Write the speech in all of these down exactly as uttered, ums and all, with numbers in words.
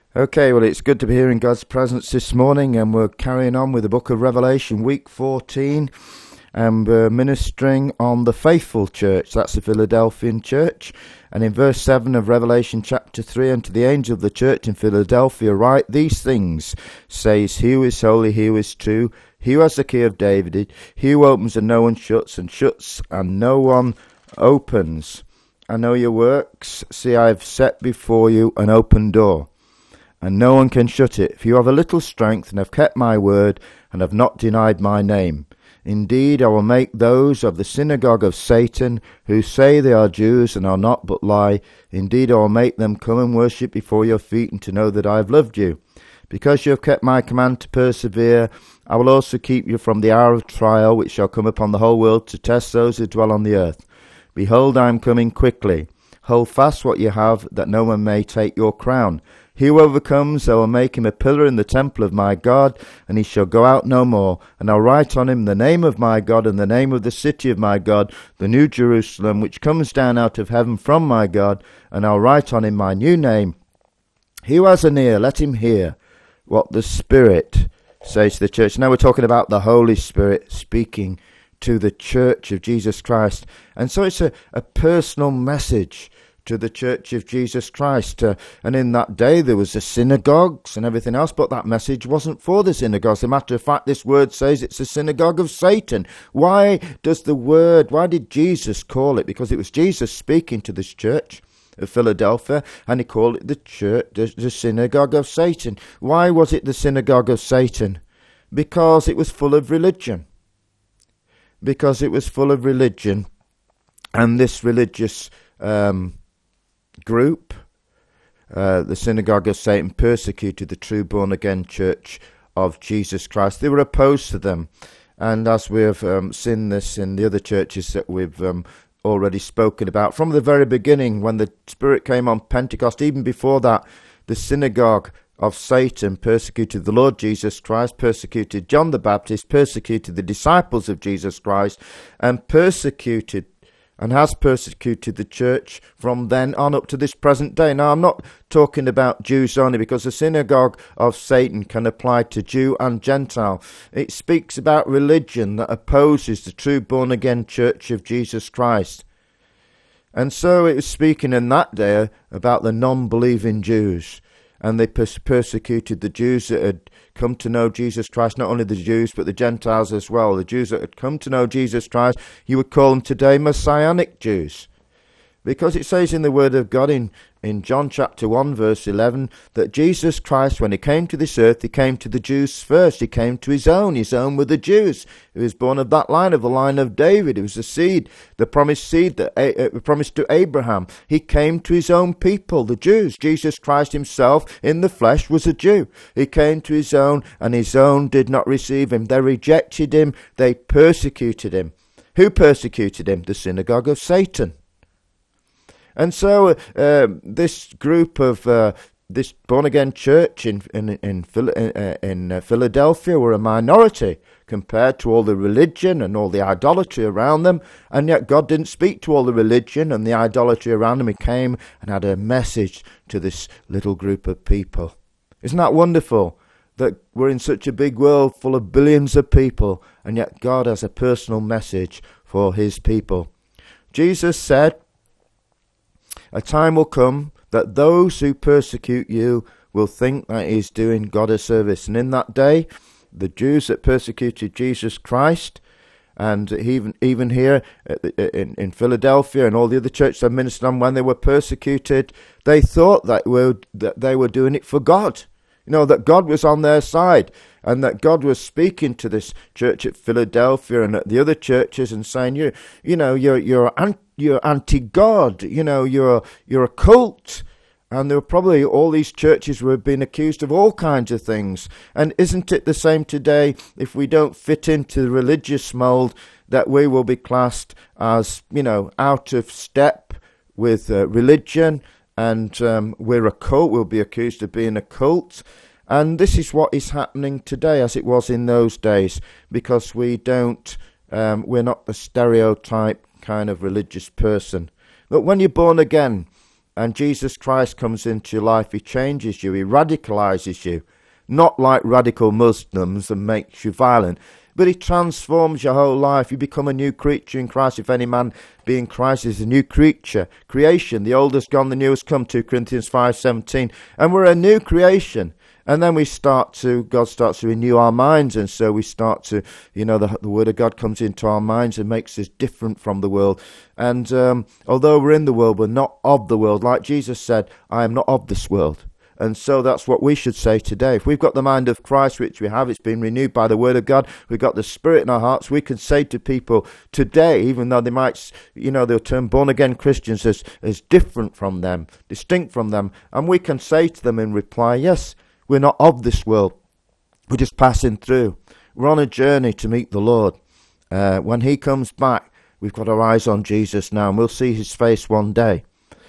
Okay, well, it's good to be here in God's presence this morning, and we're carrying on with the book of Revelation, week fourteen, and we're ministering on the faithful church. That's the Philadelphian church. And in verse seven of Revelation chapter three, "Unto the angel of the church in Philadelphia write these things, says he who is holy, he who is true, he who has the key of David, he who opens and no one shuts, and shuts and no one opens. I know your works. See, I have set before you an open door, and no one can shut it. If you have a little strength, and have kept my word, and have not denied my name, indeed I will make those of the synagogue of Satan, who say they are Jews, and are not, but lie, indeed I will make them come and worship before your feet, and to know that I have loved you. Because you have kept my command to persevere, I will also keep you from the hour of trial, which shall come upon the whole world, to test those who dwell on the earth. Behold, I am coming quickly. Hold fast what you have, that no one may take your crown. He who overcomes, I will make him a pillar in the temple of my God, and he shall go out no more. And I'll write on him the name of my God, and the name of the city of my God, the new Jerusalem, which comes down out of heaven from my God. And I'll write on him my new name. He who has an ear, let him hear what the Spirit says to the church." Now we're talking about the Holy Spirit speaking to the church of Jesus Christ. And so it's a, a personal message to the church of Jesus Christ. Uh, and in that day there was the synagogues and everything else, but that message wasn't for the synagogues. As a matter of fact, this word says it's the synagogue of Satan. Why does the word, why did Jesus call it? Because it was Jesus speaking to this church of Philadelphia, and he called it the church, the, the synagogue of Satan. Why was it the synagogue of Satan? Because it was full of religion. Because it was full of religion, and this religious um, group, uh, the synagogue of Satan, persecuted the true born-again church of Jesus Christ. They were opposed to them, and as we have um, seen this in the other churches that we've um, already spoken about, from the very beginning, when the Spirit came on Pentecost, even before that, the synagogue of Satan persecuted the Lord Jesus Christ, persecuted John the Baptist, persecuted the disciples of Jesus Christ, and persecuted and has persecuted the church from then on up to this present day. Now, I'm not talking about Jews only, because the synagogue of Satan can apply to Jew and Gentile. It speaks about religion that opposes the true born-again church of Jesus Christ. And so it was speaking in that day about the non-believing Jews. And they pers- persecuted the Jews that had come to know Jesus Christ, not only the Jews, but the Gentiles as well. The Jews that had come to know Jesus Christ, you would call them today Messianic Jews. Because it says in the Word of God in, in John chapter one, verse eleven, that Jesus Christ, when he came to this earth, he came to the Jews first. He came to his own. His own were the Jews. He was born of that line, of the line of David. It was the seed, the promised seed that uh, promised to Abraham. He came to his own people, the Jews. Jesus Christ himself in the flesh was a Jew. He came to his own, and his own did not receive him. They rejected him. They persecuted him. Who persecuted him? The synagogue of Satan. And so uh, this group of uh, this born-again church in in in, in, in uh, Philadelphia were a minority compared to all the religion and all the idolatry around them. And yet God didn't speak to all the religion and the idolatry around them. He came and had a message to this little group of people. Isn't that wonderful? That we're in such a big world full of billions of people, and yet God has a personal message for his people. Jesus said, "A time will come that those who persecute you will think that he is doing God a service." And in that day, the Jews that persecuted Jesus Christ, and even even here in, in Philadelphia and all the other churches I ministered on, when they were persecuted, they thought that, were, that they were doing it for God. You know, that God was on their side, and that God was speaking to this church at Philadelphia and at the other churches and saying, you, you know, you're you're anti You're anti-God, you know, you're you're a cult. And there were probably all these churches were being accused of all kinds of things. And isn't it the same today? If we don't fit into the religious mould, that we will be classed as, you know, out of step with uh, religion, and um, we're a cult, we'll be accused of being a cult. And this is what is happening today, as it was in those days, because we don't, um, we're not the stereotype kind of religious person. But when you're born again, and Jesus Christ comes into your life, he changes you, he radicalizes you. Not like radical Muslims and makes you violent, but he transforms your whole life. You become a new creature in Christ. If any man be in Christ is a new creature, creation. The old has gone, the new has come, Second Corinthians five seventeen. And we're a new creation. And then we start to, God starts to renew our minds. And so we start to, you know, the, the word of God comes into our minds and makes us different from the world. And um, although we're in the world, we're not of the world. Like Jesus said, I am not of this world. And so that's what we should say today. If we've got the mind of Christ, which we have, it's been renewed by the word of God, we've got the Spirit in our hearts, we can say to people today, even though they might, you know, they'll term born-again Christians as, as different from them, distinct from them, and we can say to them in reply, yes, we're not of this world. We're just passing through. We're on a journey to meet the Lord. Uh, when he comes back, we've got our eyes on Jesus now, and we'll see his face one day.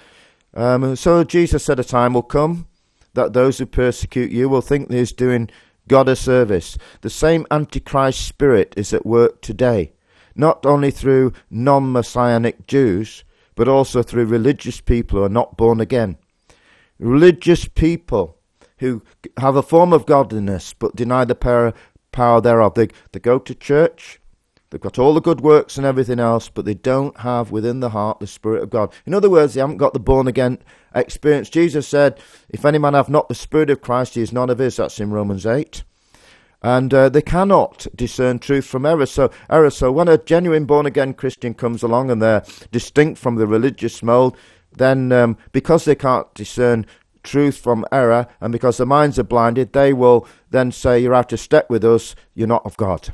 Um, and so Jesus said a time will come that those who persecute you will think he is doing God a service. The same Antichrist spirit is at work today, not only through non-Messianic Jews, but also through religious people who are not born again. Religious people who have a form of godliness but deny the power, power thereof. They, they go to church, they've got all the good works and everything else, but they don't have within the heart the Spirit of God. In other words, they haven't got the born-again experience. Jesus said, if any man have not the Spirit of Christ, he is none of his. That's in Romans eight. And uh, they cannot discern truth from error. So, error. So when a genuine born-again Christian comes along and they're distinct from the religious mold, then um, because they can't discern truth from error, and because their minds are blinded, they will then say, you're out of step with us, you're not of God.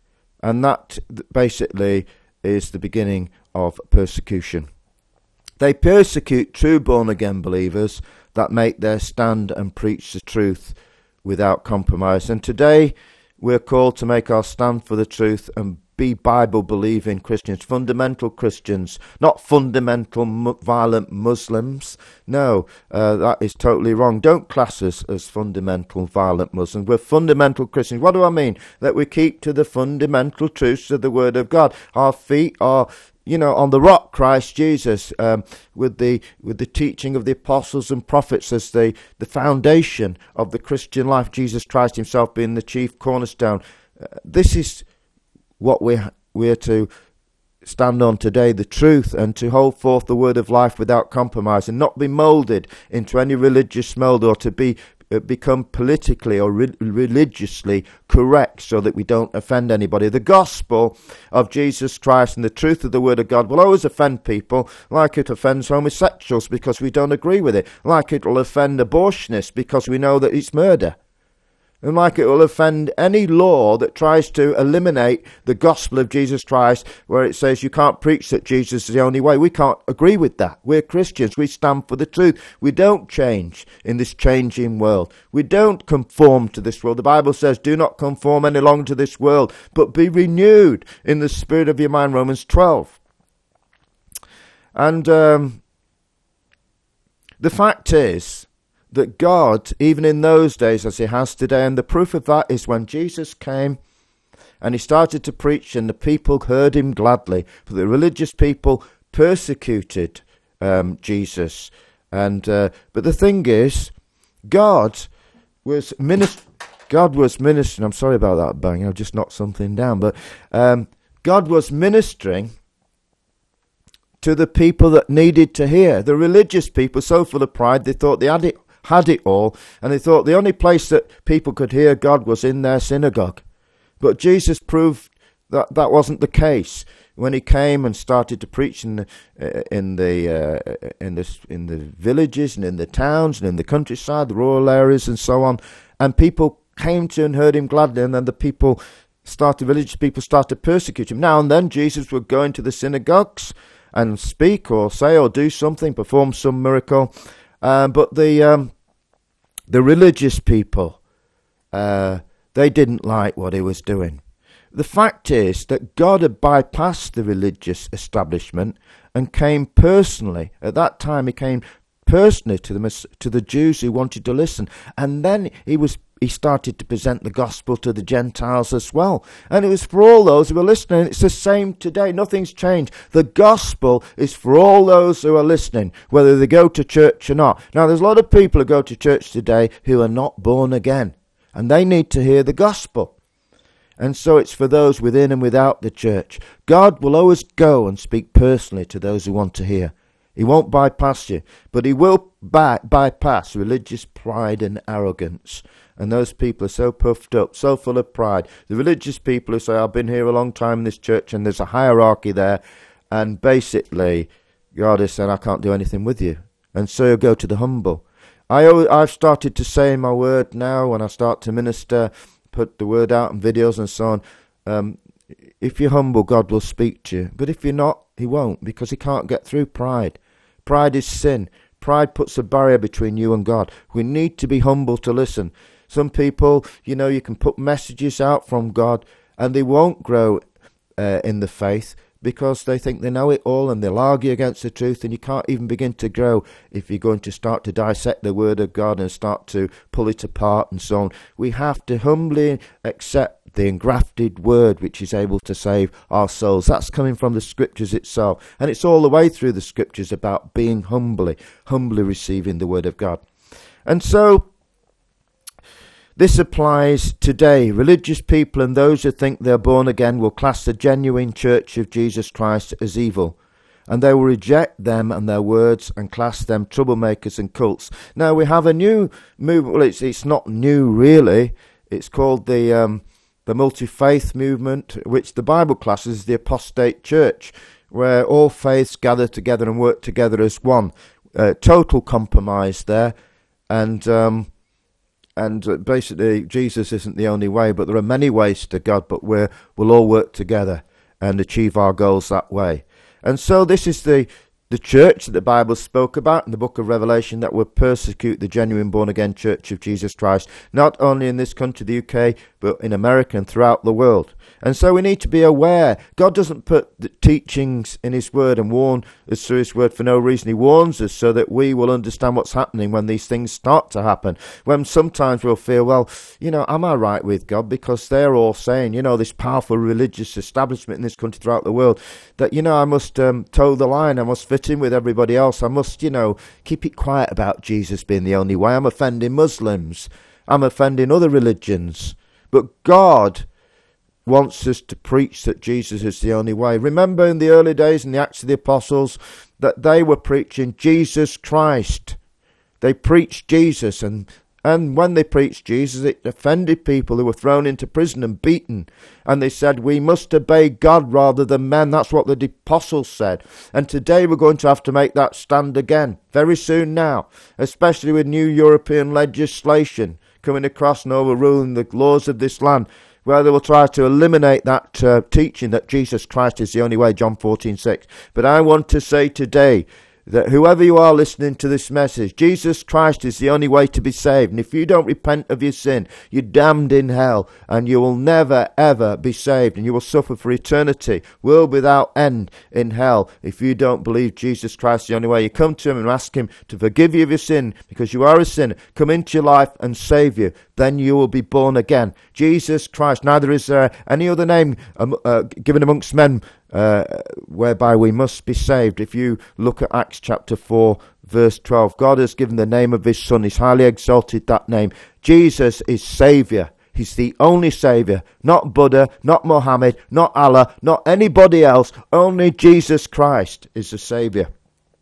And that basically is the beginning of persecution. They persecute true born-again believers that make their stand and preach the truth without compromise. And today we're called to make our stand for the truth and be Bible-believing Christians, fundamental Christians, not fundamental mu- violent Muslims. No, uh, that is totally wrong. Don't class us as fundamental violent Muslims. We're fundamental Christians. What do I mean? That we keep to the fundamental truths of the Word of God. Our feet are, you know, on the rock, Christ Jesus, um, with the with the teaching of the apostles and prophets as the, the foundation of the Christian life, Jesus Christ himself being the chief cornerstone. Uh, this is what we we're to stand on today, the truth, and to hold forth the word of life without compromise, and not be moulded into any religious mould, or to be uh, become politically or re- religiously correct so that we don't offend anybody. The gospel of Jesus Christ and the truth of the word of God will always offend people, like it offends homosexuals because we don't agree with it, like it will offend abortionists because we know that it's murder. And like it will offend any law that tries to eliminate the gospel of Jesus Christ, where it says you can't preach that Jesus is the only way. We can't agree with that. We're Christians. We stand for the truth. We don't change in this changing world. We don't conform to this world. The Bible says, do not conform any longer to this world, but be renewed in the spirit of your mind, Romans twelve. And um, the fact is that God, even in those days as he has today, and the proof of that is when Jesus came and he started to preach and the people heard him gladly. But the religious people persecuted um, Jesus. And uh, but the thing is, God was minist- God was ministering. I'm sorry about that bang. I just knocked something down. But um, God was ministering to the people that needed to hear. The religious people, so full of pride, they thought they had it had it all, and they thought the only place that people could hear God was in their synagogue. But Jesus proved that that wasn't the case when he came and started to preach in the uh, in the uh, in the in the villages and in the towns and in the countryside, the rural areas, and so on. And people came to and heard him gladly, and then the people started, religious people started to persecute him. Now and then, Jesus would go into the synagogues and speak or say or do something, perform some miracle. Um, but the um, the religious people, uh, they didn't like what he was doing. The fact is that God had bypassed the religious establishment and came personally. At that time, he came personally to the to the Jews who wanted to listen, and then he was he started to present the gospel to the Gentiles as well. And it was for all those who were listening. It's the same today. Nothing's changed. The gospel is for all those who are listening, whether they go to church or not. Now, there's a lot of people who go to church today who are not born again, and they need to hear the gospel. And so it's for those within and without the church. God will always go and speak personally to those who want to hear. He won't bypass you, but he will by- bypass religious pride and arrogance. And those people are so puffed up, so full of pride. The religious people who say, I've been here a long time in this church, and there's a hierarchy there, and basically God has said, I can't do anything with you. And so you go to the humble. I, I've started to say in my word now, when I start to minister, put the word out in videos and so on, um, if you're humble, God will speak to you. But if you're not, he won't, because he can't get through pride. Pride is sin. Pride puts a barrier between you and God. We need to be humble to listen. Some people, you know, you can put messages out from God and they won't grow uh, in the faith because they think they know it all and they'll argue against the truth, and you can't even begin to grow if you're going to start to dissect the word of God and start to pull it apart and so on. We have to humbly accept the engrafted word which is able to save our souls. That's coming from the scriptures itself, and it's all the way through the scriptures about being humbly, humbly receiving the word of God. And so this applies today. Religious people and those who think they're born again will class the genuine church of Jesus Christ as evil, and they will reject them and their words and class them troublemakers and cults. Now we have a new movement. Well, it's it's not new really. It's called the um, the multi-faith movement, which the Bible classes the apostate church, where all faiths gather together and work together as one. Uh, total compromise there, and um, and uh, basically Jesus isn't the only way, but there are many ways to God, but we're, we'll all work together and achieve our goals that way. And so this is the The church that the Bible spoke about in the book of Revelation that will persecute the genuine born-again church of Jesus Christ, not only in this country, the U K, but in America and throughout the world. And so we need to be aware. God doesn't put the teachings in his word and warn us through his word for no reason. He warns us so that we will understand what's happening when these things start to happen. When sometimes we'll feel, well, you know, am I right with God? Because they're all saying, you know, this powerful religious establishment in this country throughout the world, that, you know, I must um, toe the line, I must fit in with everybody else, I must, you know, keep it quiet about Jesus being the only way. I'm offending Muslims, I'm offending other religions. But God wants us to preach that Jesus is the only way. Remember in the early days in the Acts of the Apostles that they were preaching Jesus Christ. They preached Jesus, and and when they preached Jesus, it offended people who were thrown into prison and beaten. And they said, we must obey God rather than men. That's what the apostles said. And today we're going to have to make that stand again, very soon now, especially with new European legislation coming across and overruling the laws of this land, where they will try to eliminate that uh, teaching that Jesus Christ is the only way, John fourteen six. But I want to say today that whoever you are listening to this message, Jesus Christ is the only way to be saved. And if you don't repent of your sin, you're damned in hell, and you will never, ever be saved, and you will suffer for eternity, world without end in hell, if you don't believe Jesus Christ is the only way. You come to him and ask him to forgive you of your sin, because you are a sinner, come into your life and save you. Then you will be born again. Jesus Christ. Neither is there any other name um, uh, given amongst men Uh, whereby we must be saved. If you look at Acts chapter four, verse twelve, God has given the name of his Son. He's highly exalted that name. Jesus is Saviour. He's the only Saviour. Not Buddha, not Mohammed, not Allah, not anybody else. Only Jesus Christ is the Saviour.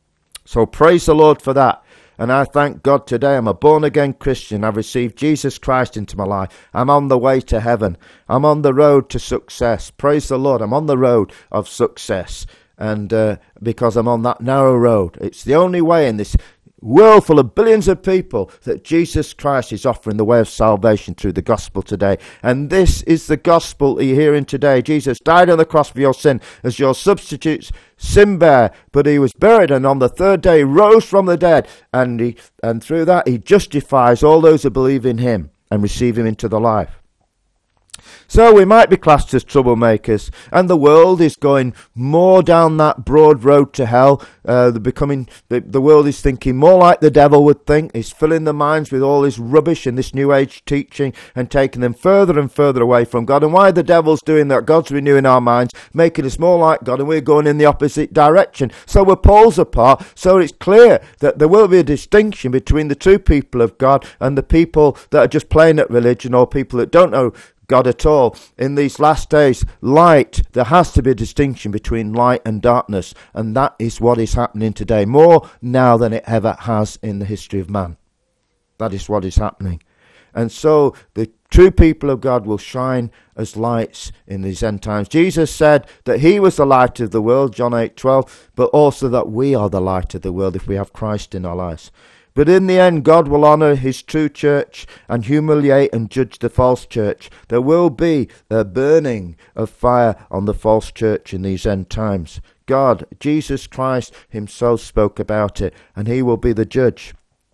So praise the Lord for that. And I thank God today I'm a born-again Christian. I've received Jesus Christ into my life. I'm on the way to heaven. I'm on the road to success. Praise the Lord. I'm on the road of success. And uh, because I'm on that narrow road, it's the only way in this world full of billions of people that Jesus Christ is offering the way of salvation through the gospel today. And this is the gospel you're hearing today. Jesus died on the cross for your sin as your substitute sin bearer, but he was buried, and on the third day rose from the dead, and he and through that he justifies all those who believe in him and receive him into the life. So we might be classed as troublemakers, and the world is going more down that broad road to hell. Uh, they're becoming, the, the world is thinking more like the devil would think. It's filling their minds with all this rubbish and this new age teaching and taking them further and further away from God. And why the devil's doing that? God's renewing our minds, making us more like God, and we're going in the opposite direction. So we're poles apart. So it's clear that there will be a distinction between the true people of God and the people that are just playing at religion, or people that don't know God at all. In these last days, light, there has to be a distinction between light and darkness, and that is what is happening today, more now than it ever has in the history of man. That is what is happening. And so the true people of God will shine as lights in these end times. Jesus said that he was the light of the world, John eight twelve, but also that we are the light of the world if we have Christ in our lives. But in the end, God will honour his true church and humiliate and judge the false church. There will be a burning of fire on the false church in these end times. God, Jesus Christ himself spoke about it, and he will be the judge.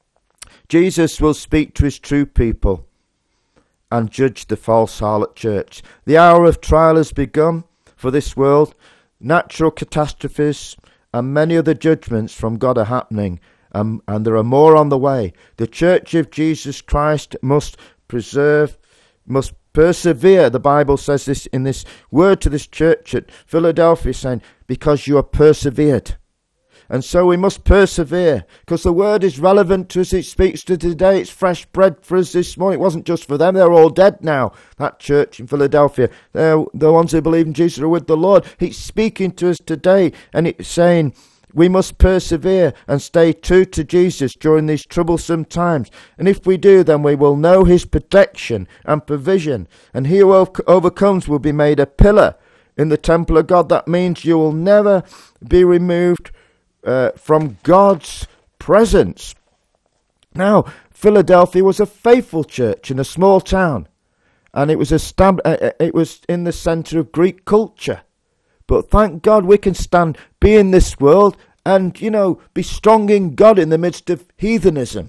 Jesus will speak to his true people and judge the false harlot church. The hour of trial has begun for this world. Natural catastrophes and many other judgments from God are happening. Um, and there are more on the way. The Church of Jesus Christ must preserve, must persevere. The Bible says this in this word to this church at Philadelphia, saying, because you are persevered. And so we must persevere, because the word is relevant to us. It speaks to today. It's fresh bread for us this morning. It wasn't just for them. They're all dead now. That church in Philadelphia, they're the ones who believe in Jesus are with the Lord. He's speaking to us today, and it's saying, we must persevere and stay true to Jesus during these troublesome times. And if we do, then we will know his protection and provision. And he who overcomes will be made a pillar in the temple of God. That means you will never be removed uh, from God's presence. Now, Philadelphia was a faithful church in a small town. And it was, estab- uh, it was in the centre of Greek culture. But thank God we can stand, be in this world, and, you know, be strong in God in the midst of heathenism.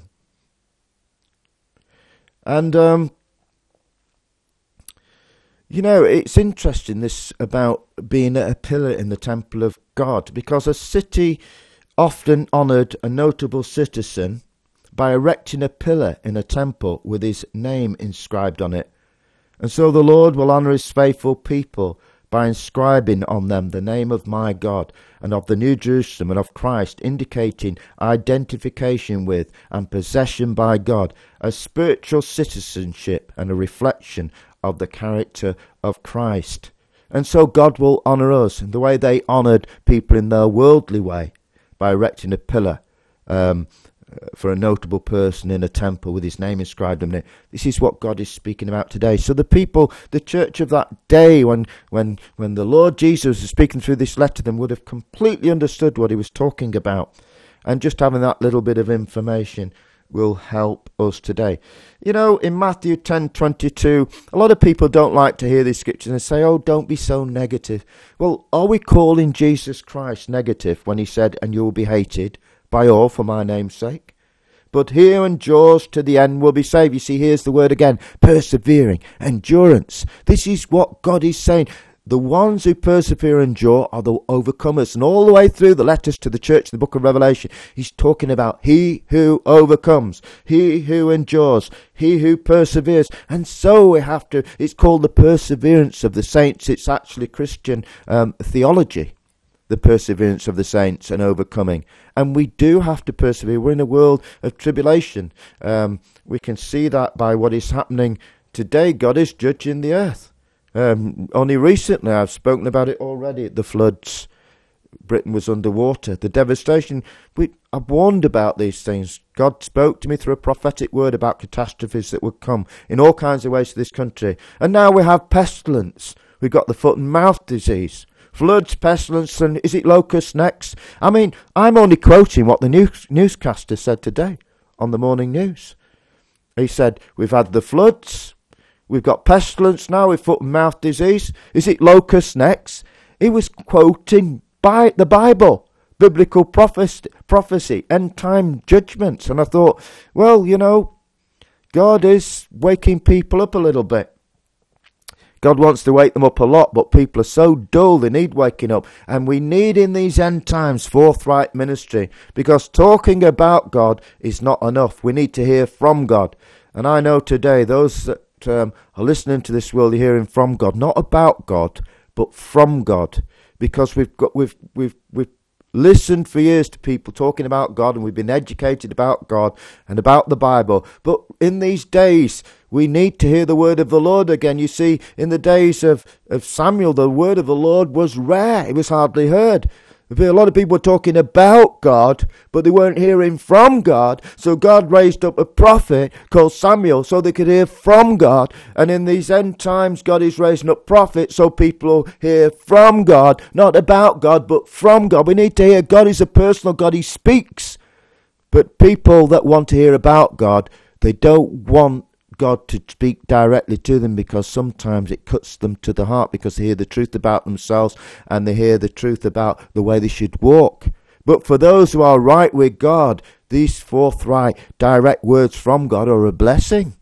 And, um, you know, it's interesting, this about being a pillar in the temple of God, because a city often honoured a notable citizen by erecting a pillar in a temple with his name inscribed on it. And so the Lord will honour his faithful people by inscribing on them the name of my God and of the New Jerusalem and of Christ, indicating identification with and possession by God, a spiritual citizenship and a reflection of the character of Christ. And so God will honour us in the way they honoured people in their worldly way, by erecting a pillar um, for a notable person in a temple with his name inscribed on it. This is what God is speaking about today. So the people, the church of that day, when when when the Lord Jesus was speaking through this letter to them, would have completely understood what he was talking about. And just having that little bit of information will help us today. You know, in Matthew ten twenty-two, a lot of people don't like to hear these scriptures and say, oh, don't be so negative. Well, are we calling Jesus Christ negative when he said, and you will be hated by all for my name's sake? But he who endures to the end will be saved. You see, here's the word again, persevering, endurance. This is what God is saying. The ones who persevere and endure are the overcomers. And all the way through the letters to the church in the book of Revelation, he's talking about he who overcomes, he who endures, he who perseveres. And so we have to, it's called the perseverance of the saints. It's actually Christian um, theology, the perseverance of the saints and overcoming. And we do have to persevere. We're in a world of tribulation. Um, we can see that by what is happening today. God is judging the earth. Um, only recently, I've spoken about it already, the floods. Britain was underwater. The devastation. We, I've warned about these things. God spoke to me through a prophetic word about catastrophes that would come in all kinds of ways to this country. And now we have pestilence. We've got the foot and mouth disease. Floods, pestilence, and is it locusts next? I mean, I'm only quoting what the news, newscaster said today on the morning news. He said, we've had the floods, we've got pestilence now with foot and mouth disease. Is it locusts next? He was quoting by the Bible, biblical prophecy, prophecy, end time judgments. And I thought, well, you know, God is waking people up a little bit. God wants to wake them up a lot, but people are so dull, they need waking up. And we need in these end times forthright ministry, because talking about God is not enough. We need to hear from God. And I know today those that um, are listening to this will be hearing from God, not about God, but from God, because we've got we've we've we've listened for years to people talking about God, and we've been educated about God and about the Bible. But in these days, we need to hear the word of the Lord again. You see, in the days of, of Samuel, the word of the Lord was rare. It was hardly heard. A lot of people were talking about God, but they weren't hearing from God. So God raised up a prophet called Samuel so they could hear from God. And in these end times, God is raising up prophets so people will hear from God, not about God, but from God. We need to hear God is a personal God. He speaks. But people that want to hear about God, they don't want God to speak directly to them, because sometimes it cuts them to the heart, because they hear the truth about themselves and they hear the truth about the way they should walk. But for those who are right with God, these forthright, direct words from God are a blessing.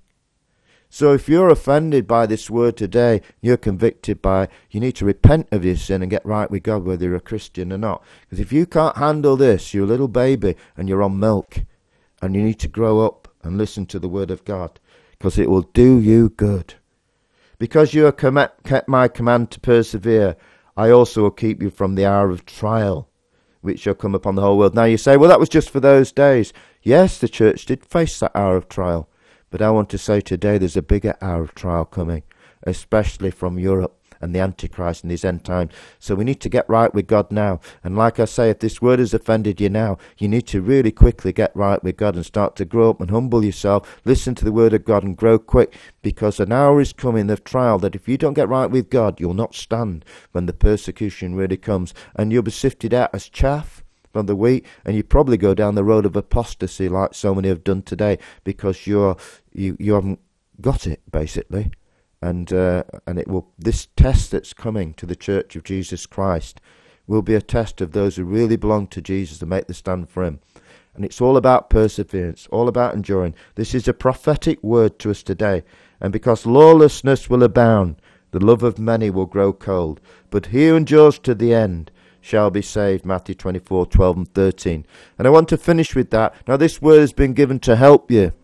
So if you're offended by this word today, you're convicted by it, you need to repent of your sin and get right with God, whether you're a Christian or not. Because if you can't handle this, you're a little baby and you're on milk, and you need to grow up and listen to the word of God, because it will do you good. Because you have kept my command to persevere, I also will keep you from the hour of trial, which shall come upon the whole world. Now you say, well, that was just for those days. Yes, the church did face that hour of trial. But I want to say today there's a bigger hour of trial coming, especially from Europe and the Antichrist in these end times. So we need to get right with God now. And like I say, if this word has offended you now, you need to really quickly get right with God and start to grow up and humble yourself. Listen to the word of God and grow quick, because an hour is coming of trial that if you don't get right with God, you'll not stand when the persecution really comes. And you'll be sifted out as chaff from the wheat, and you probably go down the road of apostasy like so many have done today, because you're you, you haven't got it, basically. And uh, and it will. This test that's coming to the Church of Jesus Christ will be a test of those who really belong to Jesus and make the stand for him. And it's all about perseverance, all about enduring. This is a prophetic word to us today. And because lawlessness will abound, the love of many will grow cold. But he who endures to the end shall be saved. Matthew twenty-four, twelve and thirteen. And I want to finish with that. Now this word has been given to help you.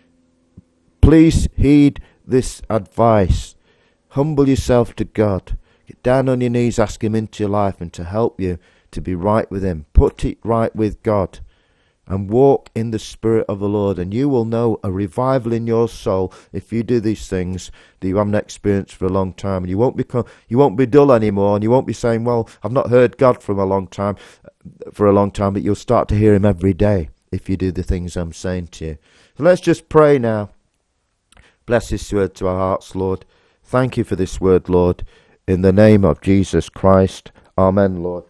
Please heed this advice. Humble yourself to God. Get down on your knees, ask him into your life and to help you to be right with him. Put it right with God and walk in the Spirit of the Lord, and you will know a revival in your soul if you do these things that you haven't experienced for a long time. And you won't become, you won't be dull anymore, and you won't be saying, well, I've not heard God from a long time, for a long time, but you'll start to hear him every day if you do the things I'm saying to you. So let's just pray now. Bless this word to our hearts, Lord. Thank you for this word, Lord. In the name of Jesus Christ. Amen, Lord.